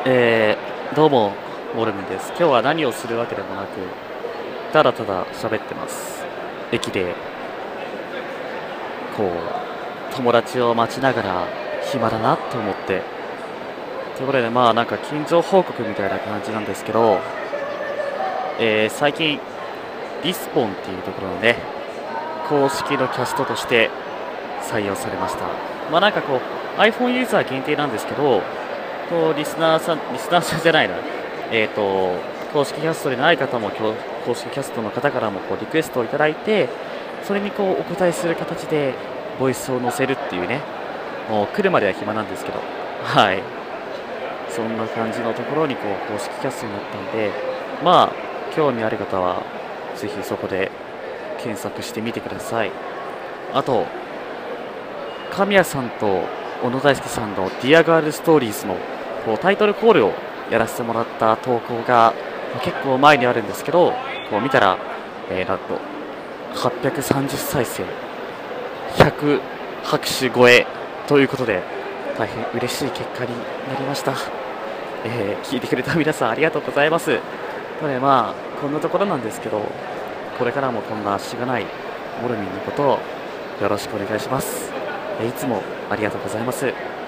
どうも、モルミンです。今日は何をするわけでもなく、ただただ喋ってます。駅で、こう、友達を待ちながら、暇だなと思って。ということで、なんか近所報告みたいな感じなんですけど、最近、リスポンっていうところのね、公式のキャストとして採用されました。なんかiPhone ユーザー限定なんですけど、リスナーさんじゃないな、公式キャストでない方も、公式キャストの方からもリクエストをいただいて、それにお答えする形で、ボイスを載せるっていうね、もう来るまでは暇なんですけど、はい、そんな感じのところに公式キャストになったんで、興味ある方は、ぜひそこで検索してみてください。あと、神谷さんと小野大輔さんの「ディアガールストーリーズのタイトルコールをやらせてもらった投稿が結構前にあるんですけど、見たら、なんと830再生、100拍手超えということで、大変嬉しい結果になりました。聞いてくれた皆さんありがとうございます。こんなところなんですけど、これからもこんなしがないモルミンのことをよろしくお願いします。いつもありがとうございます。